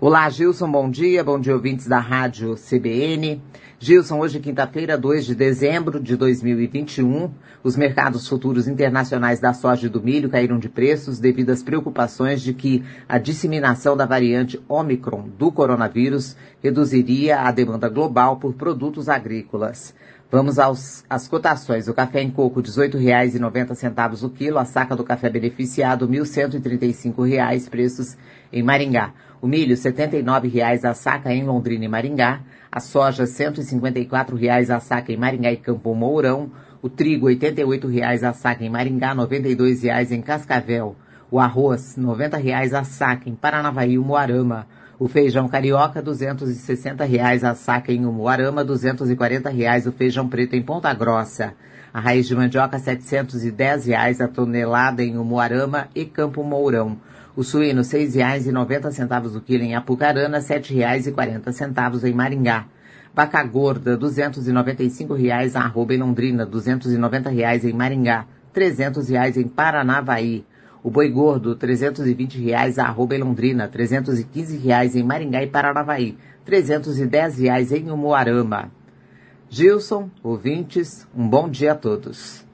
Olá, Gilson, bom dia ouvintes da Rádio CBN. Gilson, hoje quinta-feira, 2 de dezembro de 2021, os mercados futuros internacionais da soja e do milho caíram de preços devido às preocupações de que a disseminação da variante Ômicron do coronavírus reduziria a demanda global por produtos agrícolas. Vamos às cotações. O café em coco, R$ 18,90 o quilo. A saca do café beneficiado, R$ 1.135, preços em Maringá. O milho, R$ 79,00 a saca em Londrina e Maringá. A soja, R$ 154,00 a saca em Maringá e Campo Mourão. O trigo, R$ 88,00 a saca em Maringá, R$ 92,00 em Cascavel. O arroz, R$ 90,00 a saca em Paranavaí e Umuarama. O feijão carioca, R$ 260,00 a saca em Umuarama, R$ 240,00 o feijão preto em Ponta Grossa. A raiz de mandioca, R$ 710,00 a tonelada em Umuarama e Campo Mourão. O suíno, R$ 6,90 o quilo em Apucarana, R$ 7,40 em Maringá. Vaca gorda, R$ 295,00 a arroba em Londrina, R$ 290,00 em Maringá, R$ 300,00 em Paranavaí. O boi gordo, R$ 320,00 a arroba em Londrina, R$ 315,00 em Maringá e Paranavaí, R$ 310,00 em Umuarama. Gilson, ouvintes, um bom dia a todos.